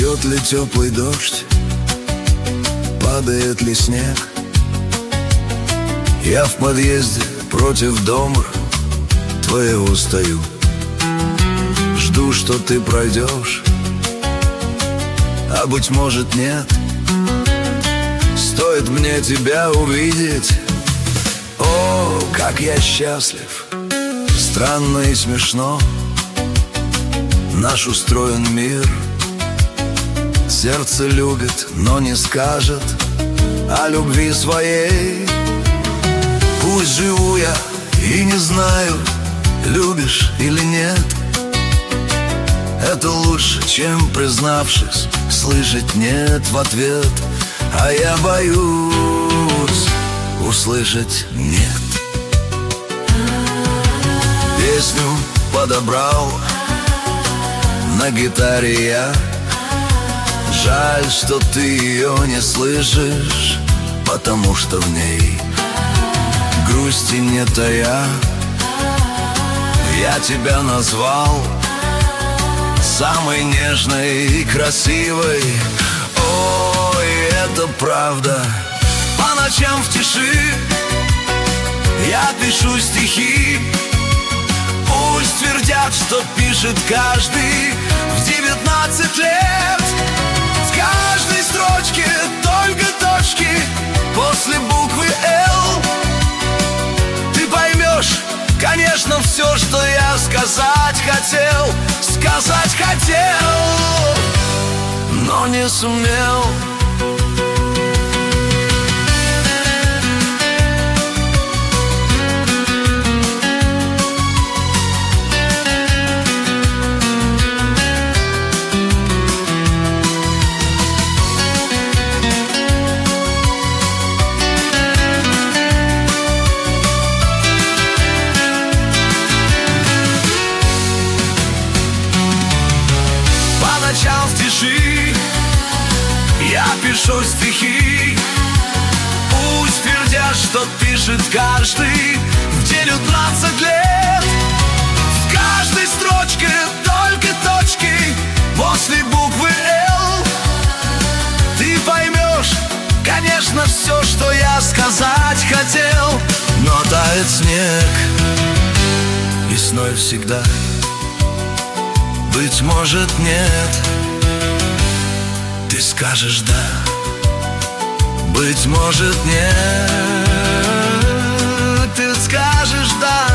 Идет ли теплый дождь, падает ли снег. Я в подъезде против дома твоего стою. Жду, что ты пройдешь, а быть может нет. Стоит мне тебя увидеть, о, как я счастлив. Странно и смешно наш устроен мир. Сердце любит, но не скажет о любви своей. Пусть живу я и не знаю, любишь или нет. Это лучше, чем, признавшись, слышать нет в ответ. А я боюсь услышать нет. Песню подобрал на гитаре я. Жаль, что ты ее не слышишь, потому что в ней грусти не тая. Я тебя назвал самой нежной и красивой. Ой, это правда. По ночам в тиши я пишу стихи. Пусть твердят, что пишет каждый в 19 лет. В каждой строчке только точки после буквы «Л». Ты поймешь, конечно, все, что я сказать хотел. Сказать хотел, но не сумел. В тиши я пишу стихи. Пусть твердят, что пишет каждый в 19 лет. В каждой строчке только точки после буквы «Л». Ты поймешь, конечно, все, что я сказать хотел. Но тает снег весной всегда. Быть может, нет. Ты скажешь да. Быть может, нет. Ты скажешь да.